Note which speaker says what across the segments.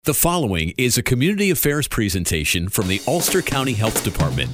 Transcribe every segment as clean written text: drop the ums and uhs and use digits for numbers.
Speaker 1: The following is a community affairs presentation from the Ulster County Health Department.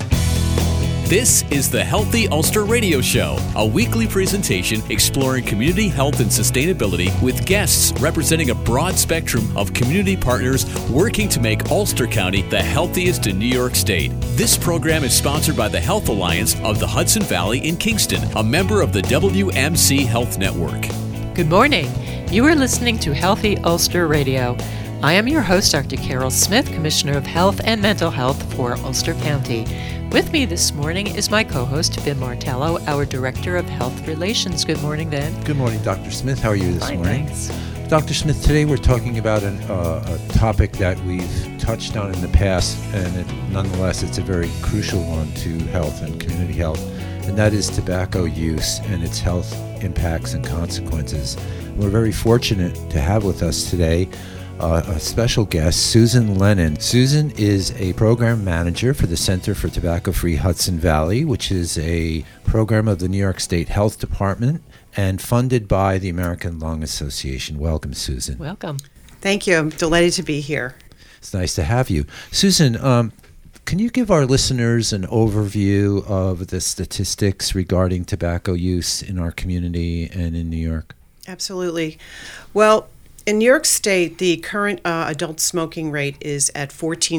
Speaker 1: This is the Healthy Ulster Radio Show, a weekly presentation exploring community health and sustainability with guests representing a broad spectrum of community partners working to make Ulster County the healthiest in New York State. This program is sponsored by the Health Alliance of the Hudson Valley in Kingston, a member of the WMC Health Network.
Speaker 2: Good morning. You are listening to Healthy Ulster Radio. I am your host, Dr. Carol Smith, Commissioner of Health and Mental Health for Ulster County. With me this morning is my co-host, Ben Martello, our Director of Health Relations. Good morning, Ben.
Speaker 3: Good morning, Dr. Smith. How are you this morning?
Speaker 2: Thanks.
Speaker 3: Dr. Smith, today we're talking about a topic that we've touched on in the past, and nonetheless it's a very crucial one to health and community health, and that is tobacco use and its health impacts and consequences. We're very fortunate to have with us today a special guest, Susan Lennon. Susan is a program manager for the Center for Tobacco-Free Hudson Valley, which is a program of the New York State Health Department and funded by the American Lung Association. Welcome, Susan.
Speaker 2: Welcome.
Speaker 4: Thank you. I'm delighted to be here.
Speaker 3: It's nice to have you. Susan, can you give our listeners an overview of the statistics regarding tobacco use in our community and in New York?
Speaker 4: Absolutely. Well, in New York State, the current adult smoking rate is at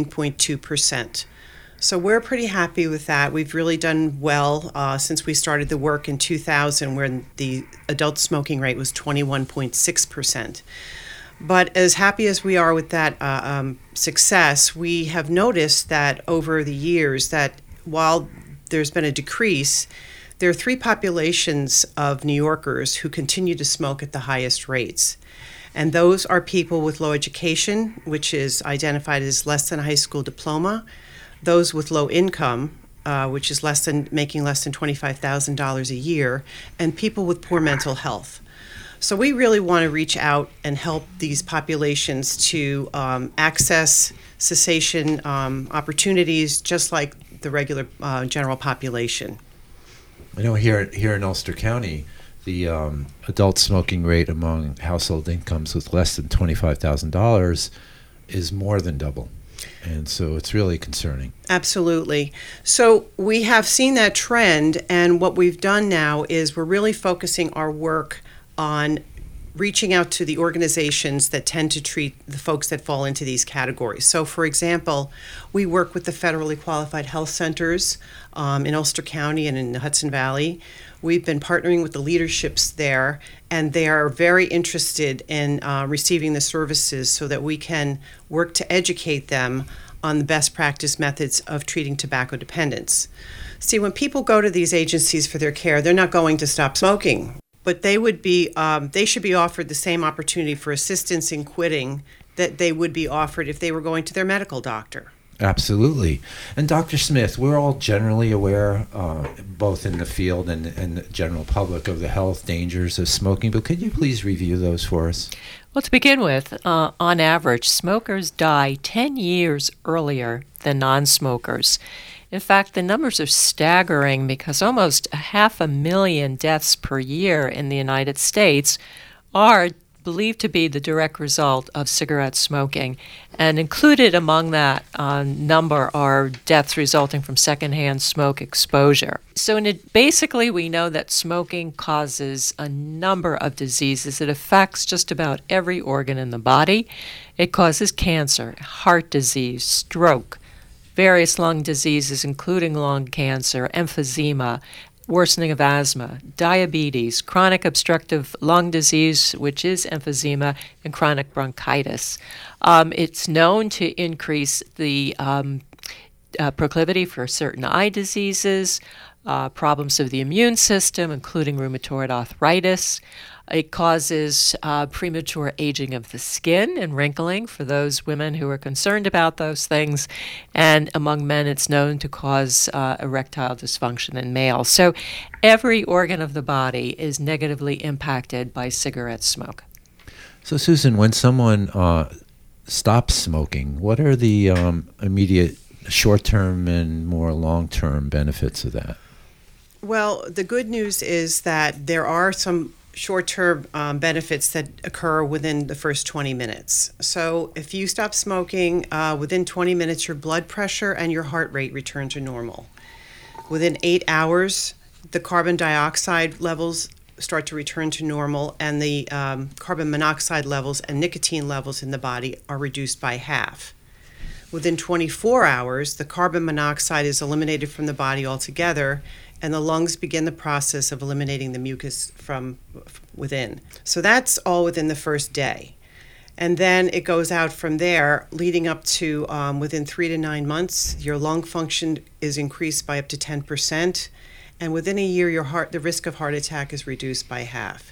Speaker 4: 14.2%. So we're pretty happy with that. We've really done well since we started the work in 2000, where the adult smoking rate was 21.6%. But as happy as we are with that success, we have noticed that over the years that while there's been a decrease, there are three populations of New Yorkers who continue to smoke at the highest rates. And those are people with low education, which is identified as less than a high school diploma, those with low income, which is making less than $25,000 a year, and people with poor mental health. So we really want to reach out and help these populations to access cessation opportunities, just like the regular general population.
Speaker 3: I know here in Ulster County, the adult smoking rate among household incomes with less than $25,000 is more than double. And so it's really concerning.
Speaker 4: Absolutely. So we have seen that trend, and what we've done now is we're really focusing our work on reaching out to the organizations that tend to treat the folks that fall into these categories. So, for example, we work with the federally qualified health centers in Ulster County and in the Hudson Valley. We've been partnering with the leaderships there, and they are very interested in receiving the services so that we can work to educate them on the best practice methods of treating tobacco dependence. See, when people go to these agencies for their care, they're not going to stop smoking. But they should be offered the same opportunity for assistance in quitting that they would be offered if they were going to their medical doctor.
Speaker 3: Absolutely. And Dr. Smith, we're all generally aware, both in the field and the general public, of the health dangers of smoking, but could you please review those for us?
Speaker 2: Well, to begin with, on average, smokers die 10 years earlier than non-smokers. In fact, the numbers are staggering because almost 500,000 deaths per year in the United States are believed to be the direct result of cigarette smoking. And included among that number are deaths resulting from secondhand smoke exposure. So basically, we know that smoking causes a number of diseases. It affects just about every organ in the body. It causes cancer, heart disease, stroke, various lung diseases, including lung cancer, emphysema, worsening of asthma, diabetes, chronic obstructive lung disease, which is emphysema, and chronic bronchitis. It's known to increase the proclivity for certain eye diseases, problems of the immune system, including rheumatoid arthritis. It causes premature aging of the skin and wrinkling for those women who are concerned about those things. And among men, it's known to cause erectile dysfunction in males. So every organ of the body is negatively impacted by cigarette smoke.
Speaker 3: So, Susan, when someone stops smoking, what are the immediate short-term and more long-term benefits of that?
Speaker 4: Well, the good news is that there are some short-term benefits that occur within the first 20 minutes. So if you stop smoking, within 20 minutes, your blood pressure and your heart rate return to normal. Within 8 hours, the carbon dioxide levels start to return to normal, and the carbon monoxide levels and nicotine levels in the body are reduced by half. Within 24 hours, the carbon monoxide is eliminated from the body altogether, and the lungs begin the process of eliminating the mucus from within. So that's all within the first day. And then it goes out from there, leading up to within 3 to 9 months, your lung function is increased by up to 10%. And within a year, the risk of heart attack is reduced by half.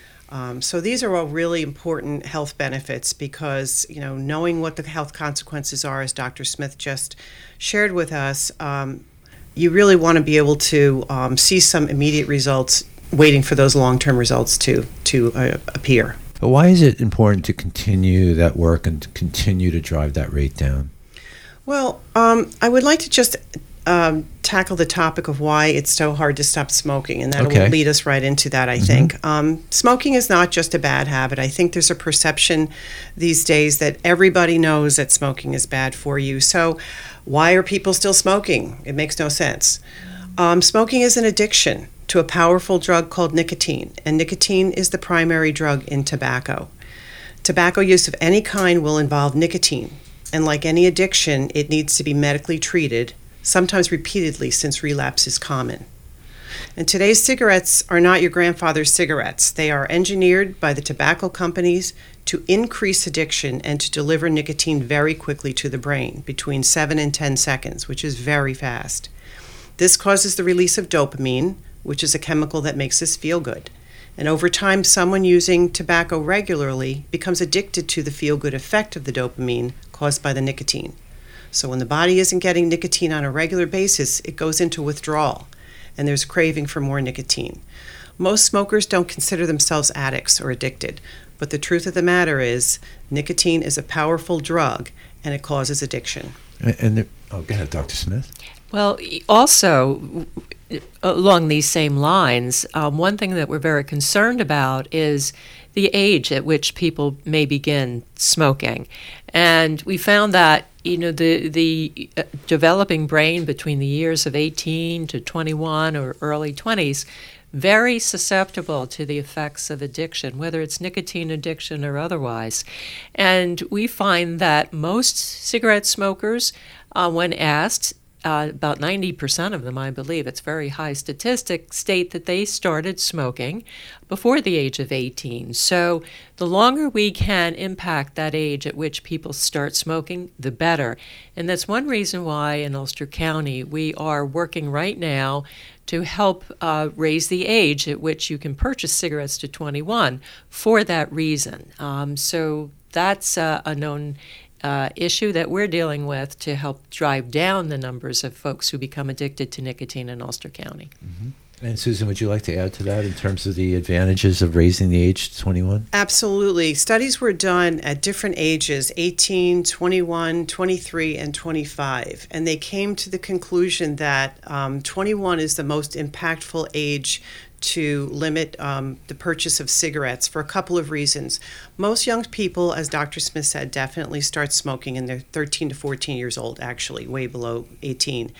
Speaker 4: So these are all really important health benefits because, knowing what the health consequences are, as Dr. Smith just shared with us, you really want to be able to see some immediate results, waiting for those long-term results to appear.
Speaker 3: But why is it important to continue that work and to continue to drive that rate down?
Speaker 4: Well, I would like to just tackle the topic of why it's so hard to stop smoking, and that will lead us right into that, I think. Smoking is not just a bad habit. I think there's a perception these days that everybody knows that smoking is bad for you. So why are people still smoking? It makes no sense. Smoking is an addiction to a powerful drug called nicotine, and nicotine is the primary drug in tobacco. Tobacco use of any kind will involve nicotine, and like any addiction, it needs to be medically treated, sometimes repeatedly, since relapse is common. And today's cigarettes are not your grandfather's cigarettes. They are engineered by the tobacco companies to increase addiction and to deliver nicotine very quickly to the brain, between 7 and 10 seconds, which is very fast. This causes the release of dopamine, which is a chemical that makes us feel good. And over time, someone using tobacco regularly becomes addicted to the feel-good effect of the dopamine caused by the nicotine. So when the body isn't getting nicotine on a regular basis, it goes into withdrawal, and there's a craving for more nicotine. Most smokers don't consider themselves addicts or addicted, but the truth of the matter is nicotine is a powerful drug, and it causes addiction.
Speaker 3: Go ahead, Dr. Smith.
Speaker 2: Well, also, along these same lines, one thing that we're very concerned about is the age at which people may begin smoking. And we found that, the developing brain between the years of 18 to 21 or early 20s, very susceptible to the effects of addiction, whether it's nicotine addiction or otherwise. And we find that most cigarette smokers, when asked, about 90% of them, I believe, it's a very high statistic, state that they started smoking before the age of 18. So the longer we can impact that age at which people start smoking, the better. And that's one reason why in Ulster County we are working right now to help raise the age at which you can purchase cigarettes to 21 for that reason. So that's a known issue that we're dealing with to help drive down the numbers of folks who become addicted to nicotine in Ulster County.
Speaker 3: Mm-hmm. And Susan, would you like to add to that in terms of the advantages of raising the age to 21?
Speaker 4: Absolutely. Studies were done at different ages, 18, 21, 23, and 25. And they came to the conclusion that 21 is the most impactful age to limit the purchase of cigarettes for a couple of reasons. Most young people, as Dr. Smith said, definitely start smoking and they're 13 to 14 years old, actually, way below 18.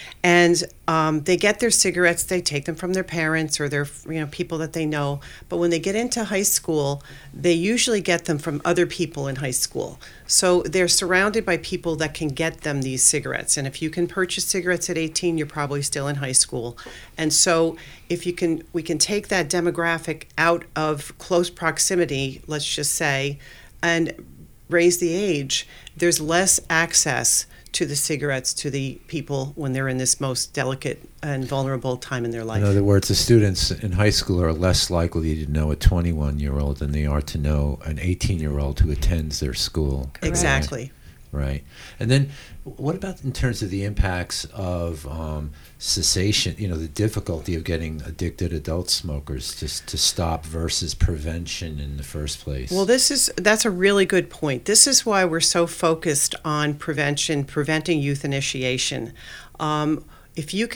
Speaker 4: And they get their cigarettes, they take them from their parents or their people that they know. But when they get into high school, they usually get them from other people in high school. So they're surrounded by people that can get them these cigarettes. And if you can purchase cigarettes at 18, you're probably still in high school. And so if we can take that demographic out of close proximity, let's just say, and raise the age, there's less access to the cigarettes to the people when they're in this most delicate and vulnerable time in their life.
Speaker 3: In other words, the students in high school are less likely to know a 21-year-old than they are to know an 18-year-old who attends their school.
Speaker 4: Correct. Exactly.
Speaker 3: Right. And then what about in terms of the impacts of cessation, the difficulty of getting addicted adult smokers to stop versus prevention in the first place?
Speaker 4: Well, that's a really good point. This is why we're so focused on preventing youth initiation. If you can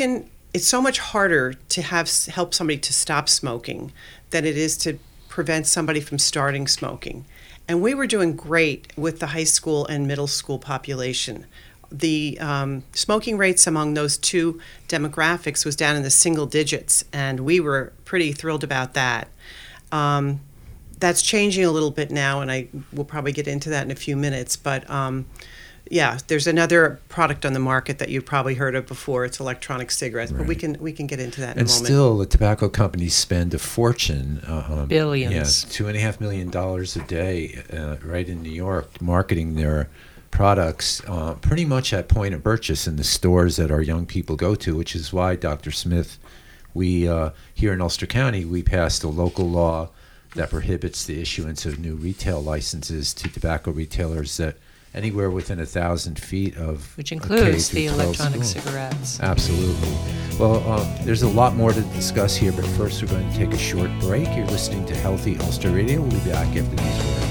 Speaker 4: it's so much harder to help somebody to stop smoking than it is to prevent somebody from starting smoking. And we were doing great with the high school and middle school population. The smoking rates among those two demographics was down in the single digits, and we were pretty thrilled about that. That's changing a little bit now, and I will probably get into that in a few minutes. But yeah, there's another product on the market that you've probably heard of before. It's electronic cigarettes, but we can get into that in a moment.
Speaker 3: And still, the tobacco companies spend a fortune,
Speaker 2: billions,
Speaker 3: $2.5 million a day, right in New York, marketing their products pretty much at point of purchase in the stores that our young people go to, which is why, Dr. Smith, we here in Ulster County, we passed a local law that prohibits the issuance of new retail licenses to tobacco retailers that anywhere within 1,000 feet of
Speaker 2: which includes the
Speaker 3: K-12
Speaker 2: electronic
Speaker 3: school.
Speaker 2: cigarettes.
Speaker 3: Absolutely. Well, there's a lot more to discuss here, but first we're going to take a short break. You're listening to Healthy Ulster Radio. We'll be back after these words.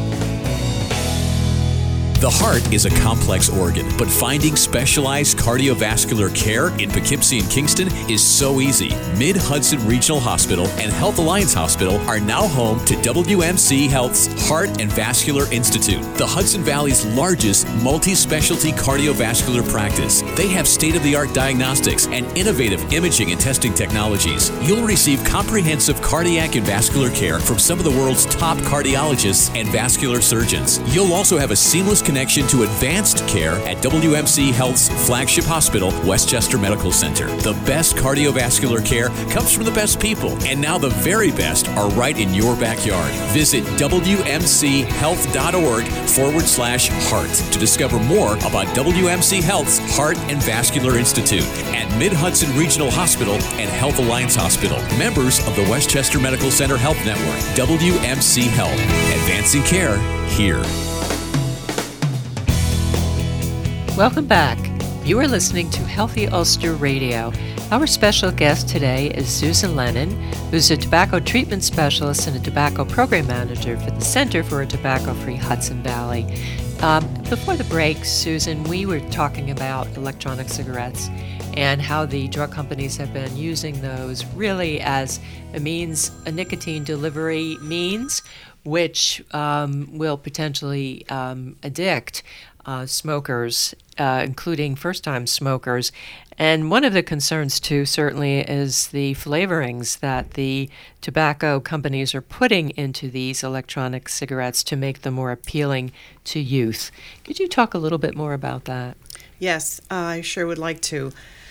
Speaker 1: The heart is a complex organ, but finding specialized cardiovascular care in Poughkeepsie and Kingston is so easy. Mid-Hudson Regional Hospital and Health Alliance Hospital are now home to WMC Health's Heart and Vascular Institute, the Hudson Valley's largest multi-specialty cardiovascular practice. They have state-of-the-art diagnostics and innovative imaging and testing technologies. You'll receive comprehensive cardiac and vascular care from some of the world's top cardiologists and vascular surgeons. You'll also have a seamless connection to advanced care at WMC Health's flagship hospital, Westchester Medical Center. The best cardiovascular care comes from the best people, and now the very best are right in your backyard. Visit WMCHealth.org/heart to discover more about WMC Health's Heart and Vascular Institute at Mid-Hudson Regional Hospital and Health Alliance Hospital, members of the Westchester Medical Center Health Network. WMC Health, advancing care here.
Speaker 2: Welcome back. You are listening to Healthy Ulster Radio. Our special guest today is Susan Lennon, who's a tobacco treatment specialist and a tobacco program manager for the Center for a Tobacco-Free Hudson Valley. Before the break, Susan, we were talking about electronic cigarettes and how the drug companies have been using those really as a nicotine delivery means, which will potentially addict smokers, including first-time smokers. And one of the concerns, too, certainly is the flavorings that the tobacco companies are putting into these electronic cigarettes to make them more appealing to youth. Could you talk a little bit more about that?
Speaker 4: Yes, I sure would like to.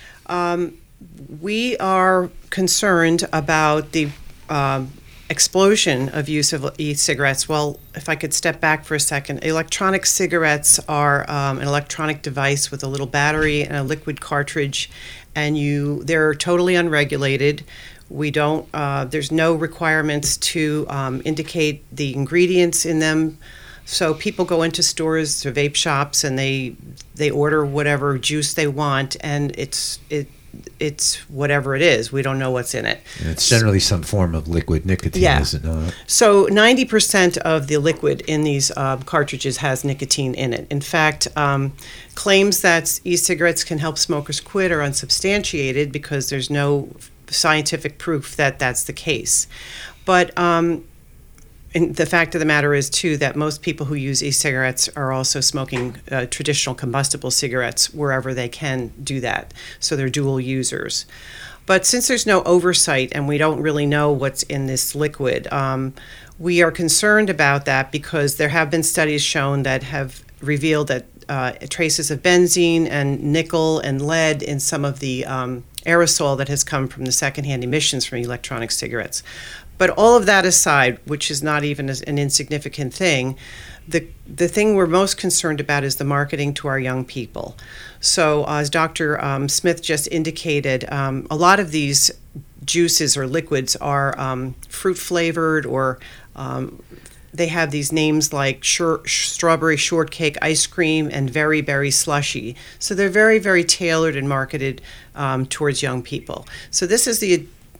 Speaker 4: We are concerned about the explosion of use of e-cigarettes. Well, if I could step back for a second, electronic cigarettes are an electronic device with a little battery and a liquid cartridge, and they're totally unregulated. There's no requirements to indicate the ingredients in them. So people go into stores or vape shops and they order whatever juice they want, and it's whatever it is. We don't know what's in it.
Speaker 3: And it's generally some form of liquid nicotine, is it not?
Speaker 4: So 90% of the liquid in these cartridges has nicotine in it. In fact, claims that e-cigarettes can help smokers quit are unsubstantiated because there's no scientific proof that that's the case. But and the fact of the matter is, too, that most people who use e-cigarettes are also smoking traditional combustible cigarettes wherever they can do that. So they're dual users. But since there's no oversight and we don't really know what's in this liquid, we are concerned about that because there have been studies shown that have revealed that traces of benzene and nickel and lead in some of the aerosol that has come from the secondhand emissions from electronic cigarettes. But all of that aside, which is not even an insignificant thing, the thing we're most concerned about is the marketing to our young people. So as Dr. Smith just indicated, a lot of these juices or liquids are fruit flavored, or they have these names like strawberry shortcake ice cream and very berry slushy. So they're very, very tailored and marketed towards young people. So this is the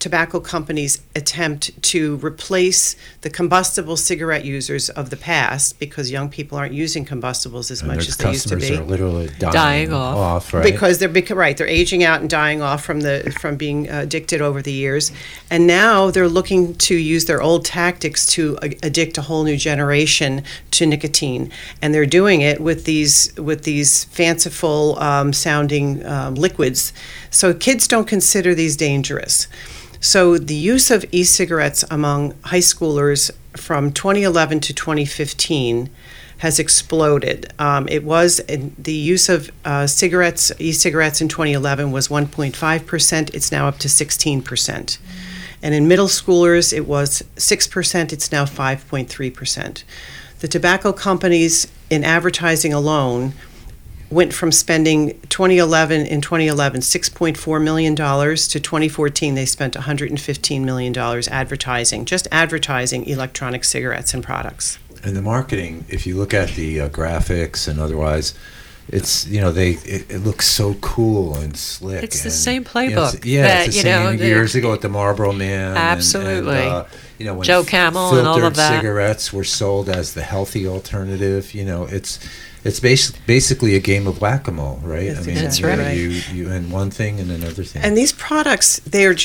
Speaker 4: tobacco companies attempt to replace the combustible cigarette users of the past, because young people aren't using combustibles as much as they used to be.
Speaker 3: Customers are literally
Speaker 2: Dying off.
Speaker 3: right?
Speaker 4: Because they're aging out and dying off from being addicted over the years, and now they're looking to use their old tactics to addict a whole new generation to nicotine, and they're doing it with these fanciful sounding liquids. So kids don't consider these dangerous. So the use of e-cigarettes among high schoolers from 2011 to 2015 has exploded. The use of e-cigarettes in 2011 was 1.5%. It's now up to 16%. And in middle schoolers, it was 6%. It's now 5.3%. The tobacco companies in advertising alone went from spending in 2011 $6.4 million to 2014 they spent $115 million advertising electronic cigarettes and products.
Speaker 3: And the marketing, if you look at the graphics and otherwise, it's it looks so cool and slick.
Speaker 2: It's the same playbook.
Speaker 3: It's the same years ago with the Marlboro Man.
Speaker 2: Absolutely.
Speaker 3: And when
Speaker 2: Joe Camel and all of that.
Speaker 3: Filtered cigarettes were sold as the healthy alternative. It's basically a game of whack-a-mole, right?
Speaker 2: That's right.
Speaker 3: You and one thing and another thing.
Speaker 4: And these products, they're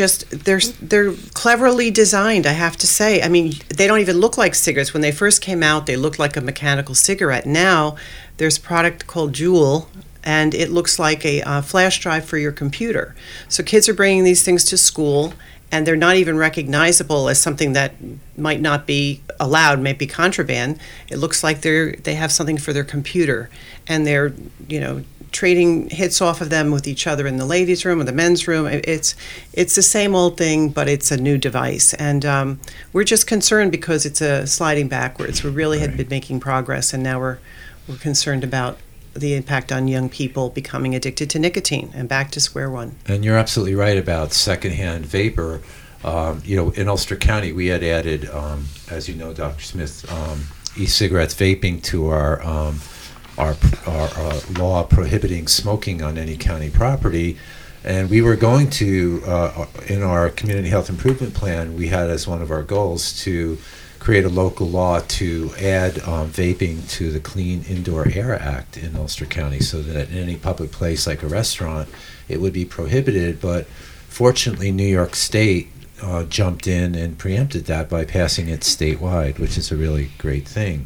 Speaker 4: cleverly designed, I have to say. I mean, they don't even look like cigarettes. When they first came out, they looked like a mechanical cigarette. Now, there's a product called Juul, and it looks like a flash drive for your computer. So kids are bringing these things to school, and they're not even recognizable as something that might not be allowed, might be contraband. It looks like they have something for their computer, and they're trading hits off of them with each other in the ladies' room or the men's room. It's the same old thing, but it's a new device, and we're just concerned because it's a sliding backwards. We really had been making progress, and now we're concerned about the impact on young people becoming addicted to nicotine and back to square one.
Speaker 3: And you're absolutely right about secondhand vapor. In Ulster County, we had added, as you know, Dr. Smith, e-cigarettes vaping to our law prohibiting smoking on any county property. And we were going to, in our community health improvement plan, we had as one of our goals to create a local law to add vaping to the Clean Indoor Air Act in Ulster County, so that in any public place like a restaurant, it would be prohibited. But fortunately, New York State jumped in and preempted that by passing it statewide, which is a really great thing.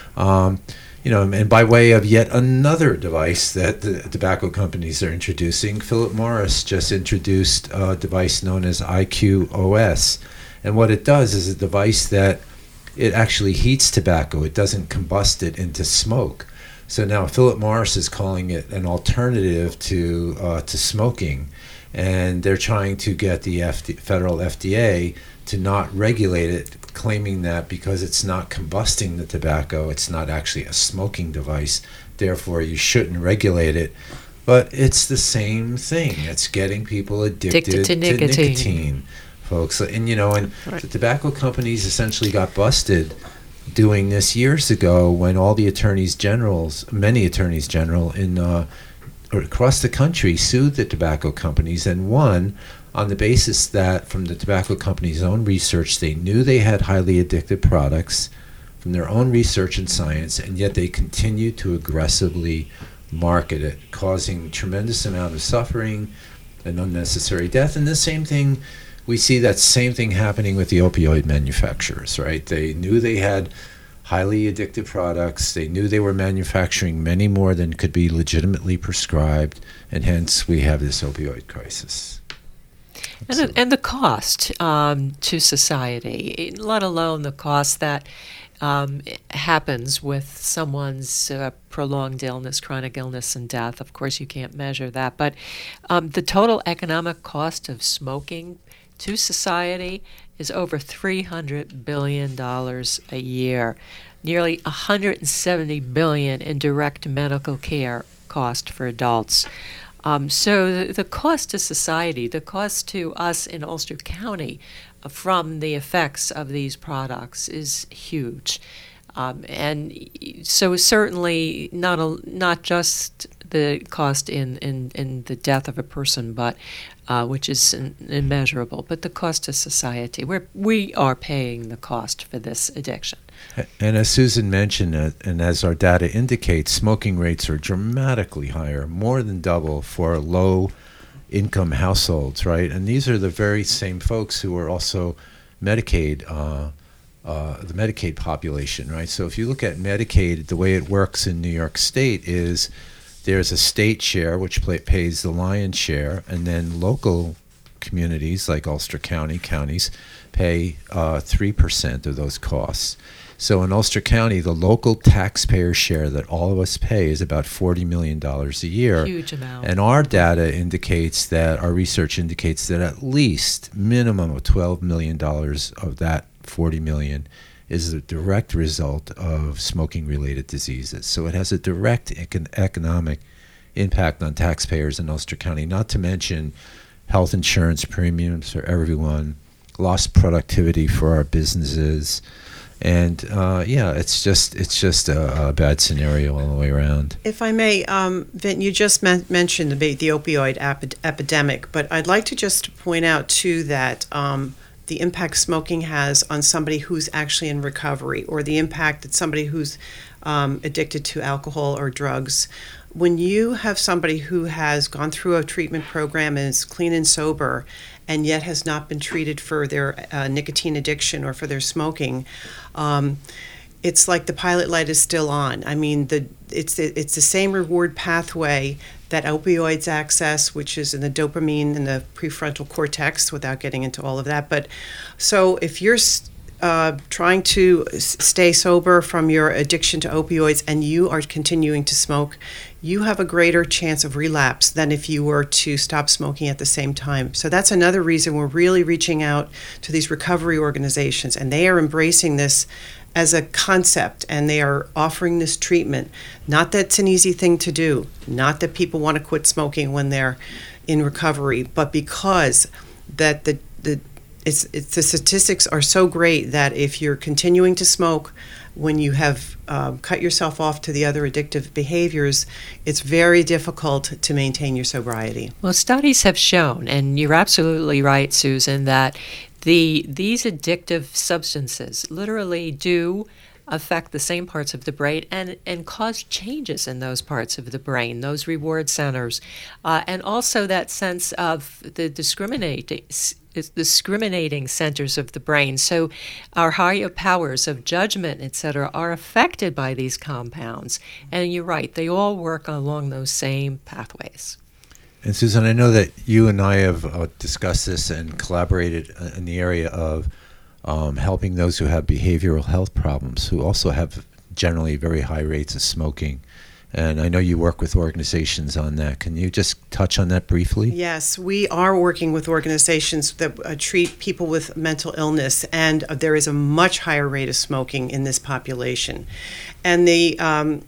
Speaker 3: And by way of yet another device that the tobacco companies are introducing, Philip Morris just introduced a device known as IQ-OS. And what it does is a device that it actually heats tobacco. It doesn't combust it into smoke. So now Philip Morris is calling it an alternative to smoking, and they're trying to get the federal FDA to not regulate it, claiming that because it's not combusting the tobacco, it's not actually a smoking device, therefore you shouldn't regulate it. But it's the same thing. It's getting people addicted to nicotine, folks. And the tobacco companies essentially got busted doing this years ago when all the many attorneys general across the country sued the tobacco companies and won on the basis that from the tobacco companies' own research, they knew they had highly addictive products from their own research and science, and yet they continued to aggressively market it, causing tremendous amount of suffering and unnecessary death. And the same thing, we see that same thing happening with the opioid manufacturers, right? They knew they had highly addictive products. They knew they were manufacturing many more than could be legitimately prescribed, and hence we have this opioid crisis.
Speaker 2: And the cost to society, let alone the cost that happens with someone's prolonged illness, chronic illness, and death. Of course, you can't measure that. But the total economic cost of smoking to society is over $300 billion a year, nearly $170 billion in direct medical care cost for adults. So the cost to society, the cost to us in Ulster County from the effects of these products is huge. And so certainly not just the cost in the death of a person, but which is immeasurable, but the cost to society. We are paying the cost for this addiction.
Speaker 3: And as Susan mentioned, and as our data indicates, smoking rates are dramatically higher, more than double for low-income households, right? And these are the very same folks who are also Medicaid, the Medicaid population, right? So if you look at Medicaid, the way it works in New York State is there's a state share, which pays the lion's share, and then local communities like Ulster County, counties, pay 3% of those costs. So in Ulster County, the local taxpayer share that all of us pay is about $40 million a year.
Speaker 2: Huge amount.
Speaker 3: And our data indicates that, our research indicates that at least minimum of $12 million of that $40 million is a direct result of smoking-related diseases. So it has a direct economic impact on taxpayers in Ulster County, not to mention health insurance premiums for everyone, lost productivity for our businesses, and it's just a bad scenario all the way around.
Speaker 4: If I may, Vint, you just mentioned the opioid epidemic, but I'd like to just point out too that the impact smoking has on somebody who's actually in recovery, or the impact that somebody who's addicted to alcohol or drugs. When you have somebody who has gone through a treatment program and is clean and sober, and yet has not been treated for their nicotine addiction or for their smoking, it's like the pilot light is still on. I mean, it's the same reward pathway that opioids access, which is in the dopamine and the prefrontal cortex, without getting into all of that. But so if you're trying to stay sober from your addiction to opioids and you are continuing to smoke, you have a greater chance of relapse than if you were to stop smoking at the same time. So that's another reason we're really reaching out to these recovery organizations, and they are embracing this as a concept, and they are offering this treatment. Not that it's an easy thing to do, not that people want to quit smoking when they're in recovery, but because that the statistics are so great that if you're continuing to smoke when you have cut yourself off to the other addictive behaviors, it's very difficult to maintain your sobriety.
Speaker 2: Well, studies have shown, and you're absolutely right, Susan, that these addictive substances literally do affect the same parts of the brain and cause changes in those parts of the brain, those reward centers, and also that sense of the discriminating centers of the brain. So our higher powers of judgment, etc., are affected by these compounds. And you're right, they all work along those same pathways.
Speaker 3: And Susan, I know that you and I have discussed this and collaborated in the area of helping those who have behavioral health problems, who also have generally very high rates of smoking. And I know you work with organizations on that. Can you just touch on that briefly?
Speaker 4: Yes, we are working with organizations that treat people with mental illness, and there is a much higher rate of smoking in this population. And the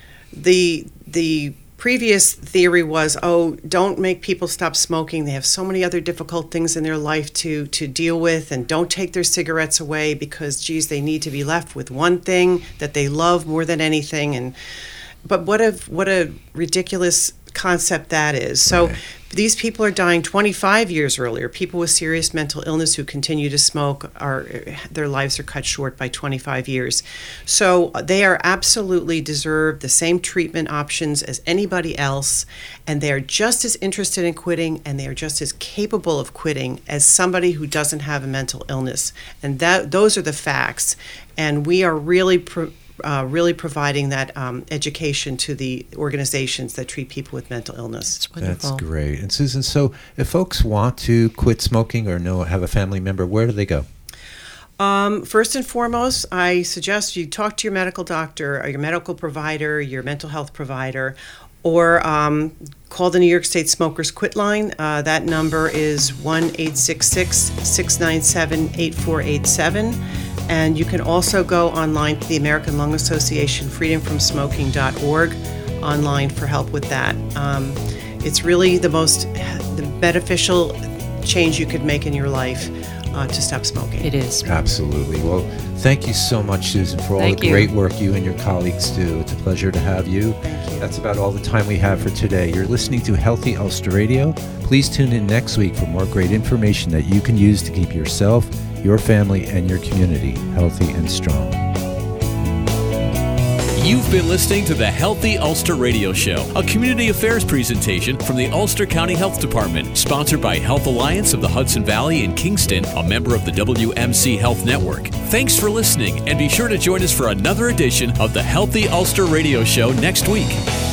Speaker 4: previous theory was, don't make people stop smoking. They have so many other difficult things in their life to deal with, and don't take their cigarettes away because, geez, they need to be left with one thing that they love more than anything. But what a ridiculous concept that is. So right. These people are dying 25 years earlier. People with serious mental illness who continue to smoke, their lives are cut short by 25 years. So they are absolutely deserve the same treatment options as anybody else, and they are just as interested in quitting, and they are just as capable of quitting as somebody who doesn't have a mental illness. And those are the facts. And we are really providing that education to the organizations that treat people with mental illness.
Speaker 2: That's wonderful.
Speaker 3: That's great. And Susan, so if folks want to quit smoking or have a family member, where do they go?
Speaker 4: First and foremost, I suggest you talk to your medical doctor or your medical provider, your mental health provider, or call the New York State Smokers Quit Line. That number is 1-866-697-8487. And you can also go online to the American Lung Association, freedomfromsmoking.org, online for help with that. It's really the beneficial change you could make in your life to stop smoking.
Speaker 2: It is.
Speaker 3: Absolutely. Well, thank you so much, Susan, for all
Speaker 2: Thank
Speaker 3: the
Speaker 2: you.
Speaker 3: great work you and your colleagues do. It's a pleasure to have you.
Speaker 4: Thank you.
Speaker 3: That's about all the time we have for today. You're listening to Healthy Ulster Radio. Please tune in next week for more great information that you can use to keep yourself, your family, and your community healthy and strong.
Speaker 1: You've been listening to the Healthy Ulster Radio Show, a community affairs presentation from the Ulster County Health Department, sponsored by Health Alliance of the Hudson Valley in Kingston, a member of the WMC Health Network. Thanks for listening, and be sure to join us for another edition of the Healthy Ulster Radio Show next week.